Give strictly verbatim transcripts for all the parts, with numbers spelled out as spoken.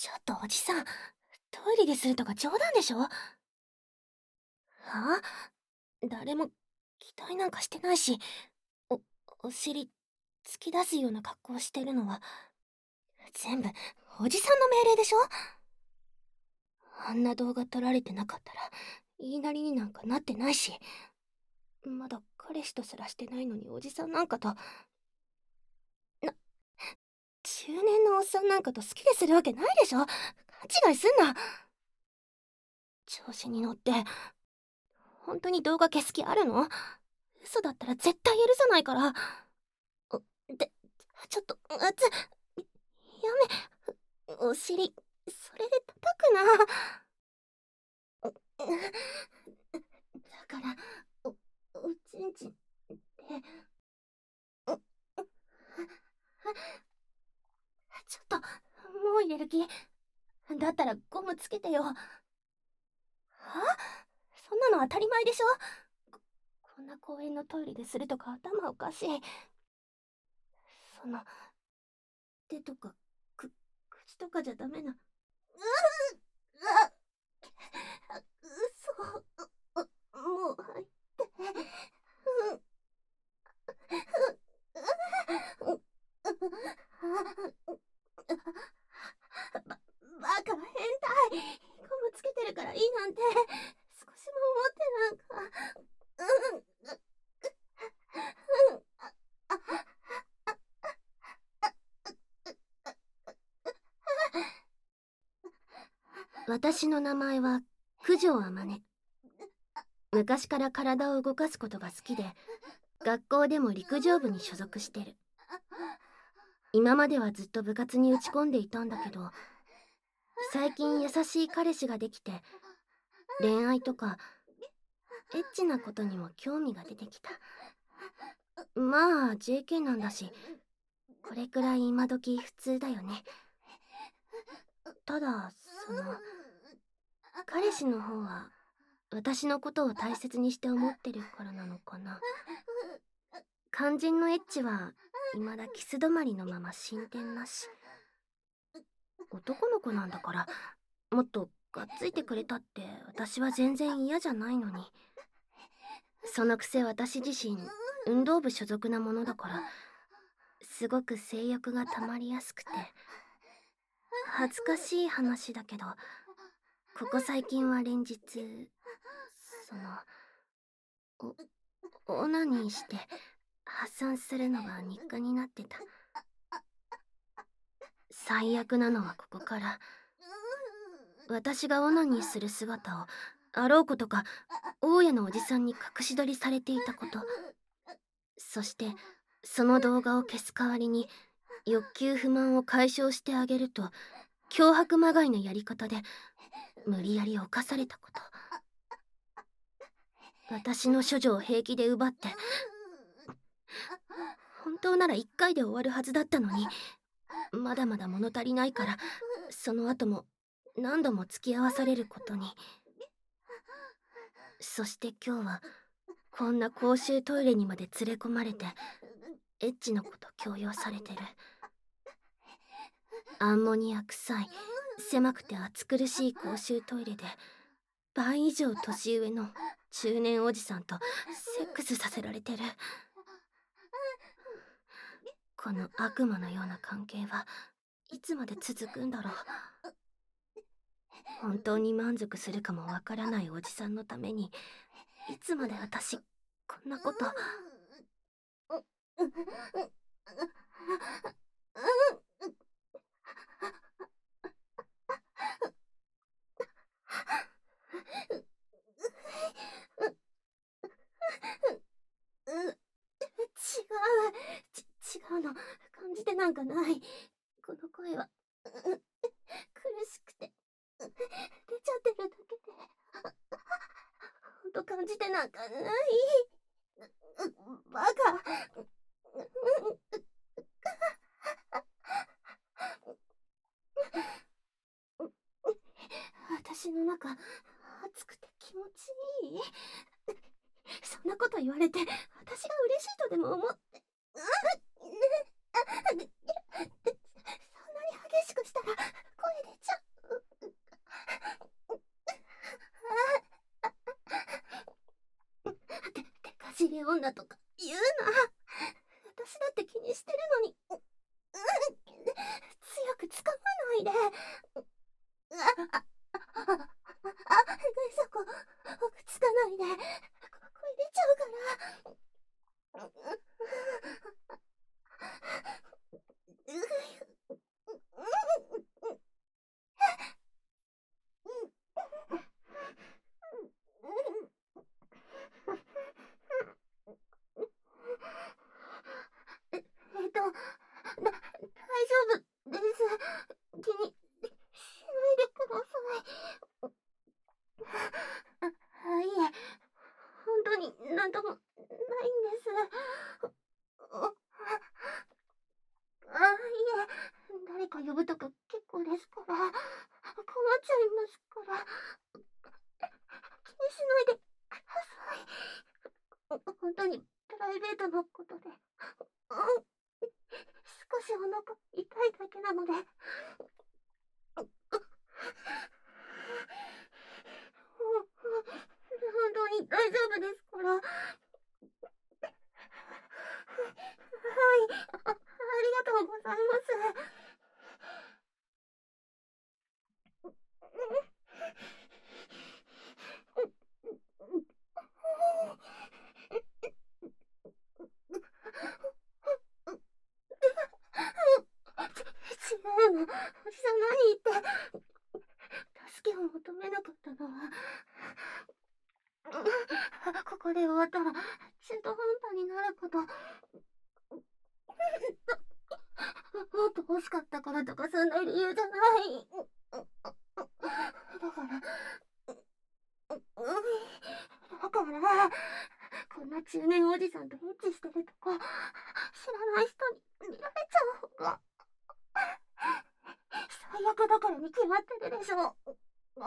ちょっとおじさん、トイレでするとか冗談でしょ？はあ？誰も期待なんかしてないし、お、お尻突き出すような格好をしてるのは、全部おじさんの命令でしょ？あんな動画撮られてなかったら、言いなりになんかなってないし、まだ彼氏とすらしてないのにおじさんなんかと、な、中年のおっさんなんかと好きでするわけないでしょ？勘違いすんな。調子に乗って、本当に動画消す気あるの？嘘だったら絶対許さないから。おで、ちょっと、あつ、やめ、お尻、それで叩くな。だから、お、おちんちんって、ちょっと、もう入れる気？だったらゴムつけてよ。は？そんなの当たり前でしょ？こ、こんな公園のトイレでするとか頭おかしい。その、手とか、く、口とかじゃダメな。うう嘘。もう入って。バ、バカ変態。ゴムつけてるからいいなんて少しも思ってなんか。うん。私の名前は九条天音。昔から体を動かすことが好きで、学校でも陸上部に所属してる。今まではずっと部活に打ち込んでいたんだけど、最近優しい彼氏ができて、恋愛とかエッチなことにも興味が出てきた。まあ ジェーケー なんだし、これくらい今時普通だよね。ただその、彼氏の方は私のことを大切にして思ってるからなのかな。肝心のエッチは未だキス止まりのまま進展なし。男の子なんだから、もっとがっついてくれたって私は全然嫌じゃないのに。そのくせ私自身運動部所属なものだから、すごく性欲が溜まりやすくて。恥ずかしい話だけど、ここ最近は連日その、おオナニーして発散するのが日課になってた。最悪なのはここから、私がオナニーする姿をあろうことか大家のおじさんに隠し撮りされていたこと。そしてその動画を消す代わりに欲求不満を解消してあげると脅迫まがいのやり方で無理やり犯されたこと。私の処女を平気で奪って、本当ならいっかいで終わるはずだったのに、まだまだ物足りないからその後も何度も付き合わされることに。そして今日はこんな公衆トイレにまで連れ込まれてエッチのこと強要されてる。アンモニア臭い狭くて暑苦しい公衆トイレで倍以上年上の中年おじさんとセックスさせられてる。この悪魔のような関係はいつまで続くんだろう。本当に満足するかもわからないおじさんのためにいつまで私こんなこと。違う。ち、違うの。感じてなんかない。この声は、苦しくて、出ちゃってるだけで。ほんと感じてなんかない。バカ。私の中、熱くて気持ちいい。そんなこと言われて、私が嬉しいとでも思って。そんなに激しくしたら声出ちゃんだとか言うな。私だって気にしてるのに。う、うん、強く掴まないで。あ、あ、あ、あ、あ、そこ、つかないで。これ出ちゃうから。え、えっと、だ、大丈夫です。気にしないでください。あ、いえ、本当になんともないんです。あ、あ、いえ、誰か呼ぶとか結構ですから、困っちゃいますから、気にしないでください。本当にプライベートなことで、うん、少しお腹痛いだけなので。本当に大丈夫ですから。はい、あ、ありがとうございます。違うの、おじさん何言って。助けを求めなかったのは、ここで終わったら中途半端になること、もっと欲しかったからとかそんな理由じゃない。だから、だから、こんな中年おじさんとエッチしてるとこ、知らない人に見られちゃう方が、最悪だからに決まってるでしょ。うん。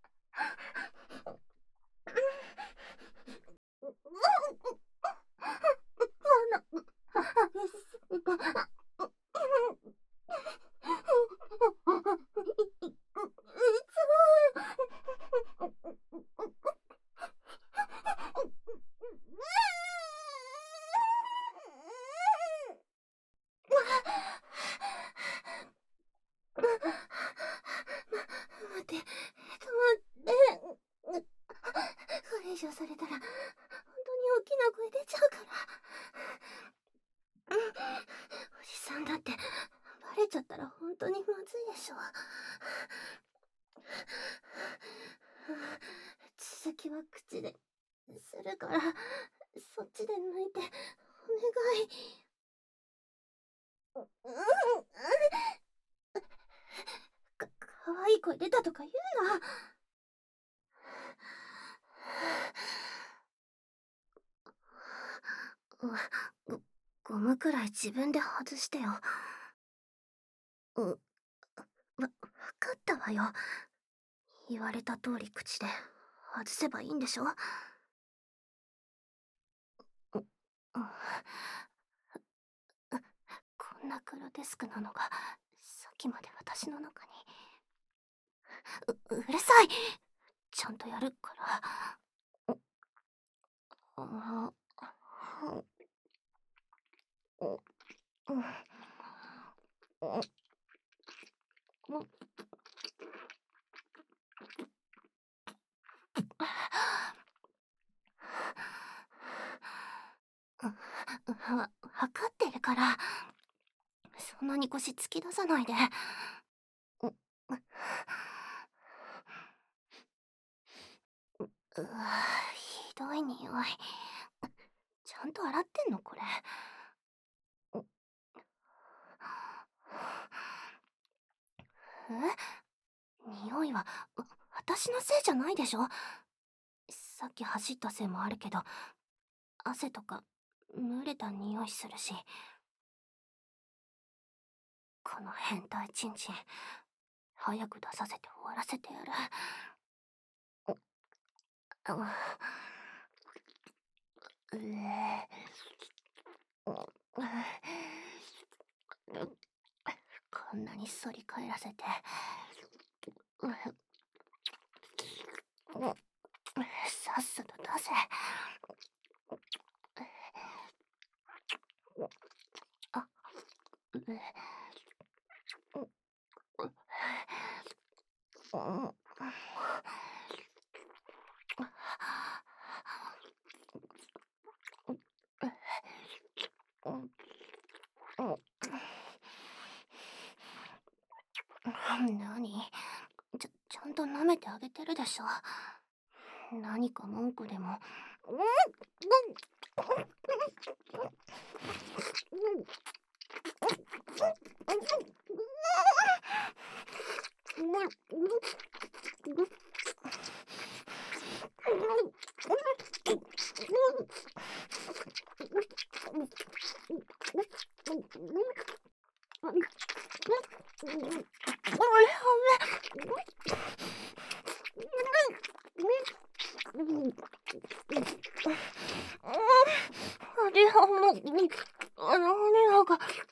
待って、止まって。これ以上されたら、本当に大きな声出ちゃうから。おじさんだって、バレちゃったら本当にまずいでしょ。続きは口でするから、そっちで抜いて、お願い。うん、か、かわいい声出たとか言うな。ご、ゴムくらい自分で外してよ。う、わ、わかったわよ。言われた通り口で外せばいいんでしょ。う、うん、こんなグロテスクなのがさっきまで私の中に。う、うるさい。ちゃんとやるから。あ、うん、うん、わ、わかってるから。そんなに腰突き出さないで。う、うわ、ひどい匂い。ちゃんと洗ってんのこれ。え、匂いはわ、私のせいじゃないでしょ。さっき走ったせいもあるけど、汗とか蒸れた匂いするし。この変態チンチン、早く出させて終わらせてやる。う、うえ、こんなに反り返らせて、さっさと出せ。 何？ちゃ、ちゃんと舐めてあげてるでしょ。何か文句でも。あれはもう、あの骨が、なんで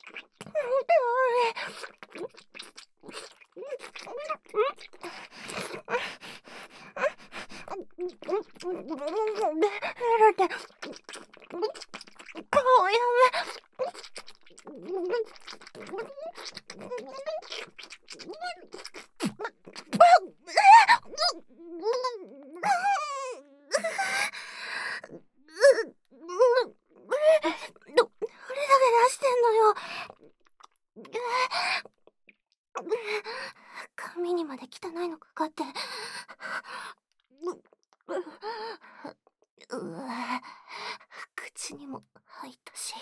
あれ。顔やめ。ど、どれだけ出してんのよ。髪にまで汚いのかかって。うわ、口にも入ったし。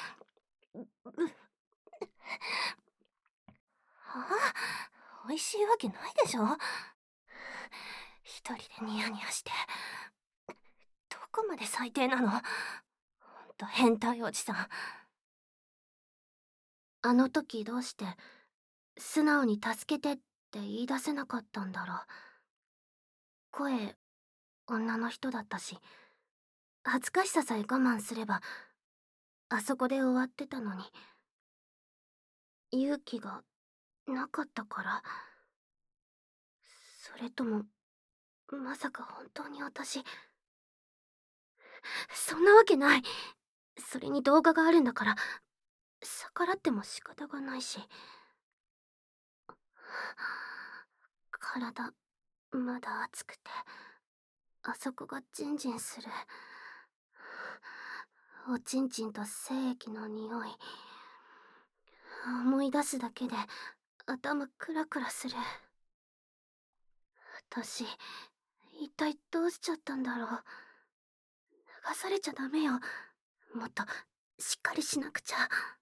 はあ、美味しいわけないでしょ。一人でニヤニヤして。どこまで最低なの。ほんと変態おじさん。あの時どうして素直に助けてって言い出せなかったんだろう。声、女の人だったし、恥ずかしささえ我慢すればあそこで終わってたのに。勇気がなかったから。それともまさか本当に私。そんなわけない。それに動画があるんだから逆らっても仕方がないし。体まだ熱くてあそこがジンジンする。おちんちんと精液の匂い。思い出すだけで頭クラクラする。私一体どうしちゃったんだろう。流されちゃダメよ。もっとしっかりしなくちゃ。